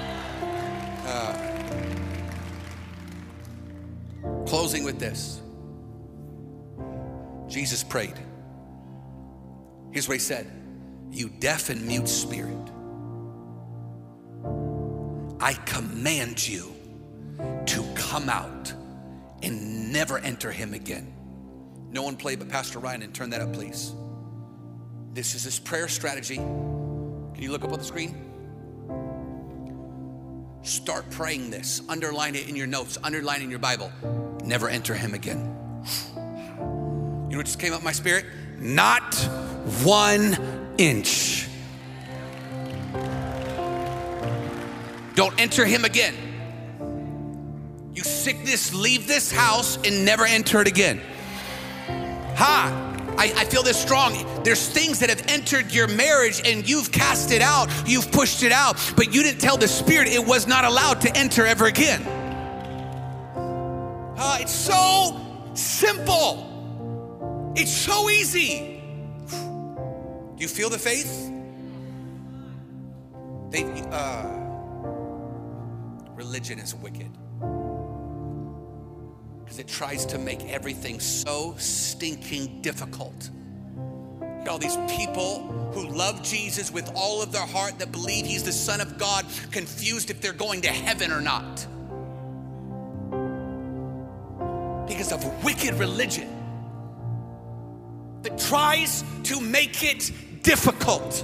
[SPEAKER 2] Closing with this. Jesus prayed. Here's what he said. You deaf and mute spirit, I command you to come out and never enter him again. No one played but Pastor Ryan, and turn that up, please. This is his prayer strategy. Can you look up on the screen? Start praying this. Underline it in your notes. Underline it in your Bible. Never enter him again. You know what just came up my spirit? Not 1 inch. Don't enter him again. You sickness, leave this house and never enter it again. I feel this strong. There's things that have entered your marriage and you've cast it out, you've pushed it out, but you didn't tell the spirit it was not allowed to enter ever again. It's so simple. It's so easy. Do you feel the faith? Religion is wicked because it tries to make everything so stinking difficult. All these people who love Jesus with all of their heart, that believe he's the Son of God, confused if they're going to heaven or not because of wicked religion that tries to make it difficult.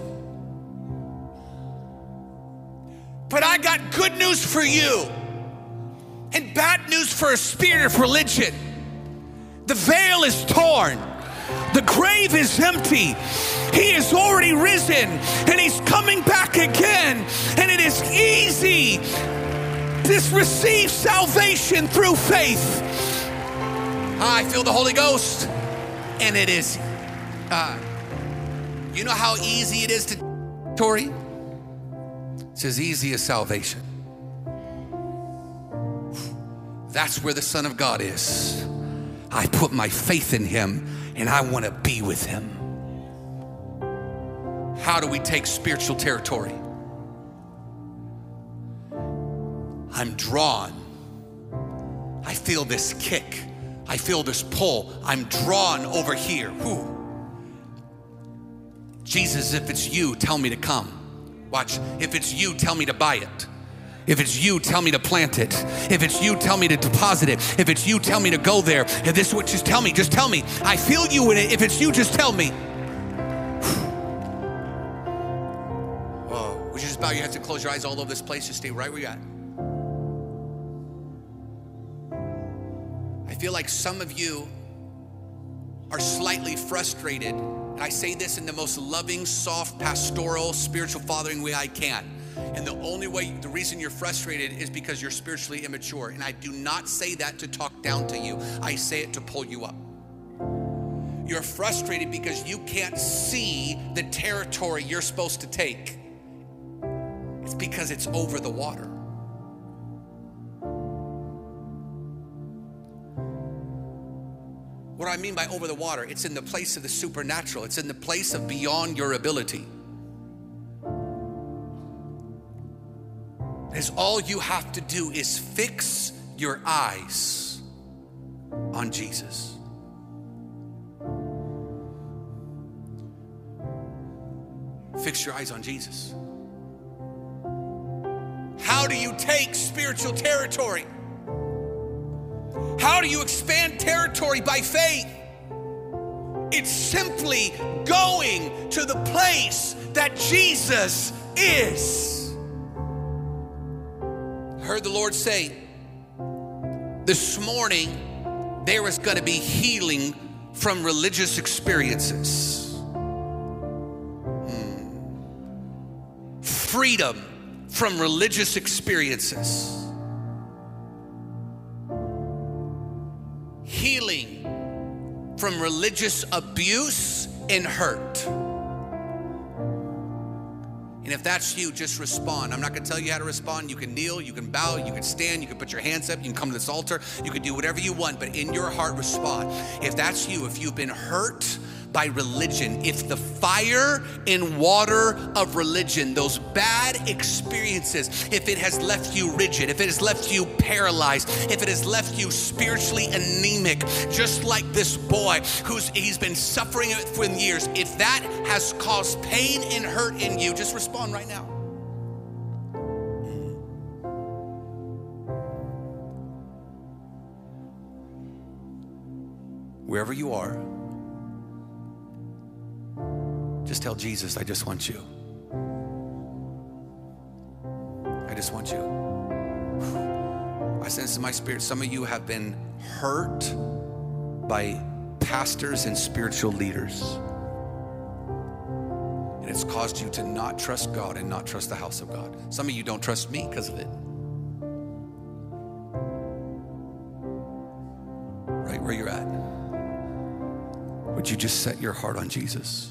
[SPEAKER 2] But I got good news for you and bad news for a spirit of religion. The veil is torn. The grave is empty. He is already risen and he's coming back again. And it is easy to receive salvation through faith. I feel the Holy Ghost. And it is, you know how easy it is to, Tori? It's as easy as salvation. That's where the Son of God is. I put my faith in him and I want to be with him. How do we take spiritual territory? I'm drawn. I feel this kick. I feel this pull. I'm drawn over here. Whew. Jesus, if it's you, tell me to come. Watch. If it's you, tell me to buy it. If it's you, tell me to plant it. If it's you, tell me to deposit it. If it's you, tell me to go there. If this is what, just tell me. Just tell me. I feel you in it. If it's you, just tell me. Whoa. Would you just bow your heads and close your eyes all over this place? Just stay right where you're at. I feel like some of you are slightly frustrated, and I say this in the most loving, soft, pastoral, spiritual fathering way I can. And the reason you're frustrated is because you're spiritually immature. And I do not say that to talk down to you. I say it to pull you up. You're frustrated because you can't see the territory you're supposed to take. It's because it's over the water. What do I mean by over the water? It's in the place of the supernatural. It's in the place of beyond your ability. Is all you have to do is fix your eyes on Jesus. Fix your eyes on Jesus. How do you take spiritual territory? How do you expand territory by faith? It's simply going to the place that Jesus is. I heard the Lord say this morning there is going to be healing from religious experiences. Freedom from religious experiences. Healing from religious abuse and hurt. And if that's you, just respond. I'm not going to tell you how to respond. You can kneel, you can bow, you can stand, you can put your hands up, you can come to this altar, you can do whatever you want, but in your heart, respond. If that's you, if you've been hurt by religion, if the fire and water of religion, those bad experiences, if it has left you rigid, if it has left you paralyzed, if it has left you spiritually anemic, just like this boy he's been suffering it for years, if that has caused pain and hurt in you, just respond right now. Wherever you are, just tell Jesus, I just want you. I just want you. I sense in my spirit, some of you have been hurt by pastors and spiritual leaders. And it's caused you to not trust God and not trust the house of God. Some of you don't trust me because of it. Right where you're at. Would you just set your heart on Jesus?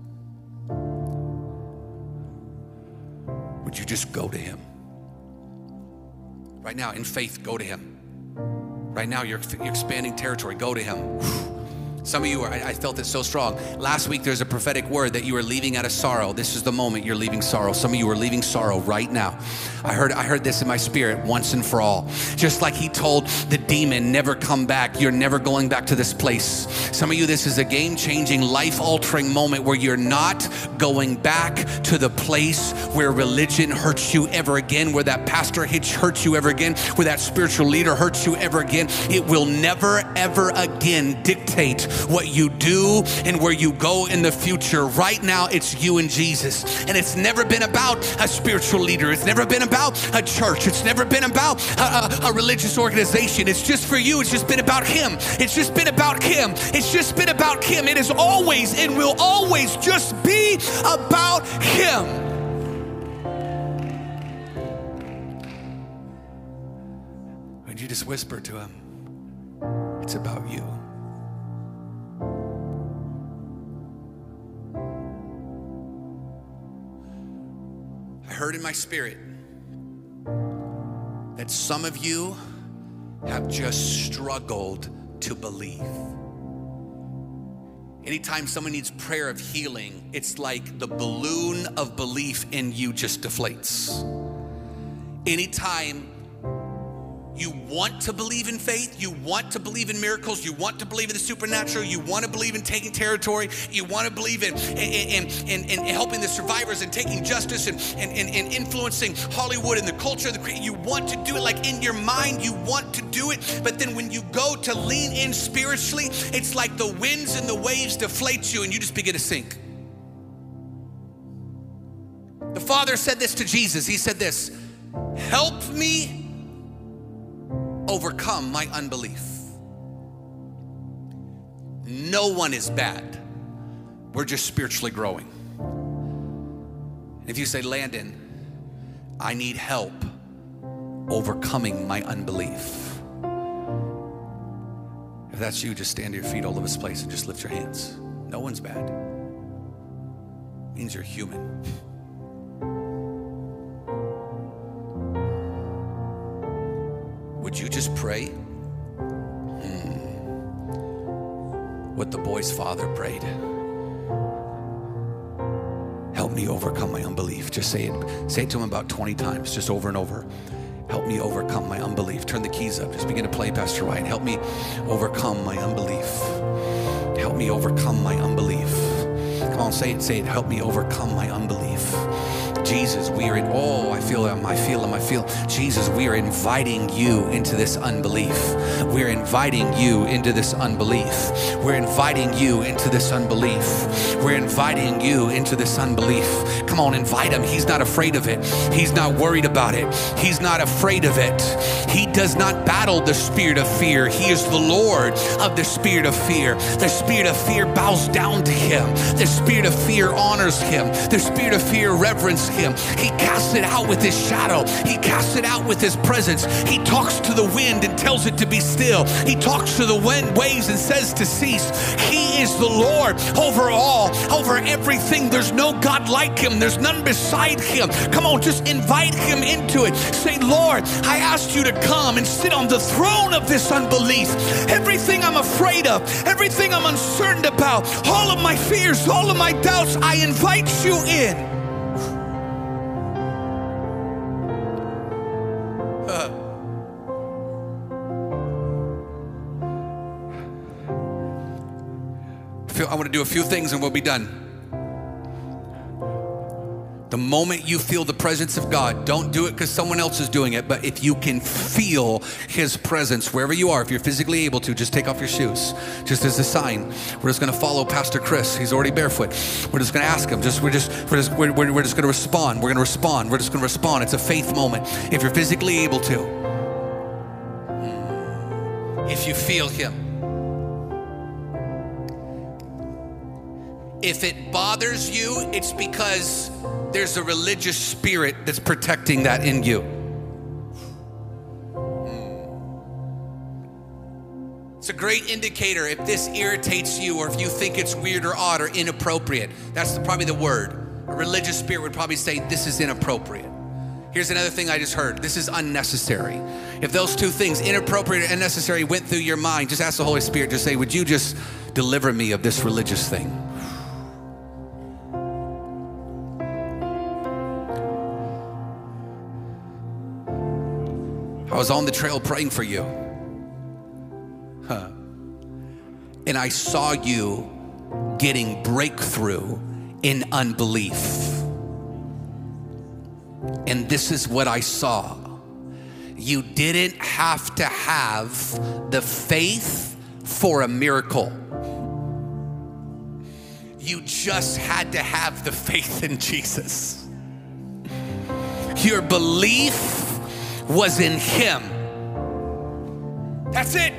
[SPEAKER 2] Would you just go to him? Right now, in faith, go to him. Right now, you're expanding territory. Go to him. Some of you I felt it so strong. Last week, there's a prophetic word that you are leaving out of sorrow. This is the moment you're leaving sorrow. Some of you are leaving sorrow right now. I heard this in my spirit once and for all. Just like he told the demon, never come back. You're never going back to this place. Some of you, this is a game-changing, life-altering moment where you're not going back to the place where religion hurts you ever again, where that pastor hurts you ever again, where that spiritual leader hurts you ever again. It will never, ever again dictate what you do and where you go in the future. Right now, it's you and Jesus. And it's never been about a spiritual leader. It's never been about a church. It's never been about a religious organization. It's just for you. It's just been about him. It's just been about him. It's just been about him. It is always and will always just be about him. Would you just whisper to him, it's about you. I heard in my spirit that some of you have just struggled to believe. Anytime someone needs prayer of healing, it's like the balloon of belief in you just deflates. Anytime you want to believe in faith, you want to believe in miracles, you want to believe in the supernatural, you want to believe in taking territory, you want to believe in helping the survivors and taking justice and influencing Hollywood and the culture, you want to do it like in your mind, you want to do it, but then when you go to lean in spiritually, it's like the winds and the waves deflate you and you just begin to sink. The Father said this to Jesus. He said this, help me overcome my unbelief. No one is bad. We're just spiritually growing. If you say, Landon, I need help overcoming my unbelief. If that's you, just stand to your feet all over this place and just lift your hands. No one's bad. It means you're human. Would you just pray what the boy's father prayed? Help me overcome my unbelief. Just say it. Say it to him about 20 times, just over and over. Help me overcome my unbelief. Turn the keys up. Just begin to play, Pastor Ryan. Help me overcome my unbelief. Help me overcome my unbelief. Come on, say it, say it. Help me overcome my unbelief. Jesus, we are in, oh, I feel him, I feel him, I feel. Jesus, we are inviting you into this unbelief. We're inviting you into this unbelief. We're inviting you into this unbelief. We're inviting you into this unbelief. Come on, invite him. He's not afraid of it. He's not worried about it. He's not afraid of it. He does not battle the spirit of fear. He is the Lord of the spirit of fear. The spirit of fear bows down to him. The spirit of fear honors him. The spirit of fear reverences him. He casts it out with his shadow. He casts it out with his presence. He talks to the wind and tells it to be still. He talks to the waves and says to cease. He is the Lord over all, over everything. There's no God like him. There's none beside him. Come on, just invite him into it. Say, Lord, I asked you to come and sit on the throne of this unbelief. Everything I'm afraid of, everything I'm uncertain about, all of my fears, all of my doubts, I invite you in. I want to do a few things and we'll be done. The moment you feel the presence of God, don't do it because someone else is doing it, but if you can feel his presence wherever you are, if you're physically able to, just take off your shoes. Just as a sign, we're just going to follow Pastor Chris. He's already barefoot. We're just going to ask him. We're just going to respond. We're going to respond. We're just going to respond. It's a faith moment. If you're physically able to, if you feel him. If it bothers you, it's because there's a religious spirit that's protecting that in you. It's a great indicator if this irritates you or if you think it's weird or odd or inappropriate. That's probably the word. A religious spirit would probably say this is inappropriate. Here's another thing I just heard. This is unnecessary. If those two things, inappropriate and unnecessary, went through your mind, just ask the Holy Spirit, just say, would you just deliver me of this religious thing? I was on the trail praying for you. And I saw you getting breakthrough in unbelief. And this is what I saw. You didn't have to have the faith for a miracle. You just had to have the faith in Jesus. Your belief was in him. That's it.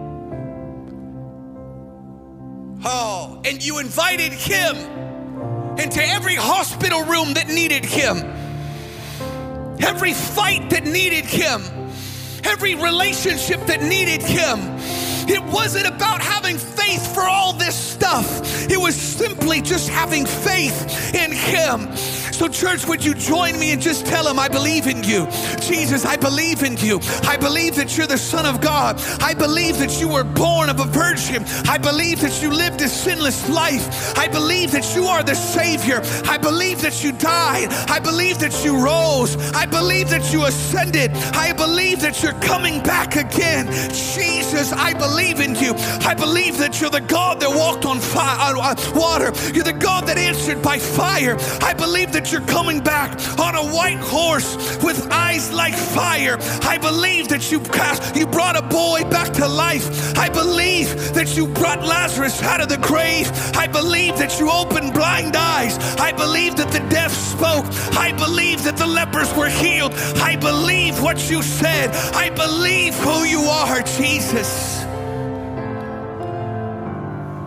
[SPEAKER 2] Oh, and you invited him into every hospital room that needed him, every fight that needed him, every relationship that needed him. It wasn't about having faith for all this stuff. It was simply just having faith in him. So church, would you join me and just tell him, I believe in you. Jesus, I believe in you. I believe that you're the Son of God. I believe that you were born of a virgin. I believe that you lived a sinless life. I believe that you are the Savior. I believe that you died. I believe that you rose. I believe that you ascended. I believe that you're coming back again. Jesus, I believe in you. I believe that you're the God that walked on water. You're the God that answered by fire. I believe that you're coming back on a white horse with eyes like fire. I believe that you brought a boy back to life. I believe that you brought Lazarus out of the grave. I believe that you opened blind eyes. I believe that the deaf spoke. I believe that the lepers were healed. I believe what you said. I believe who you are, Jesus.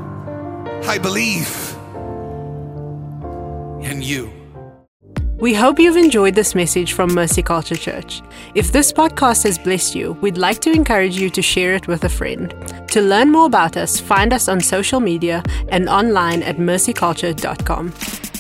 [SPEAKER 2] I believe in you.
[SPEAKER 1] We hope you've enjoyed this message from Mercy Culture Church. If this podcast has blessed you, we'd like to encourage you to share it with a friend. To learn more about us, find us on social media and online at mercyculture.com.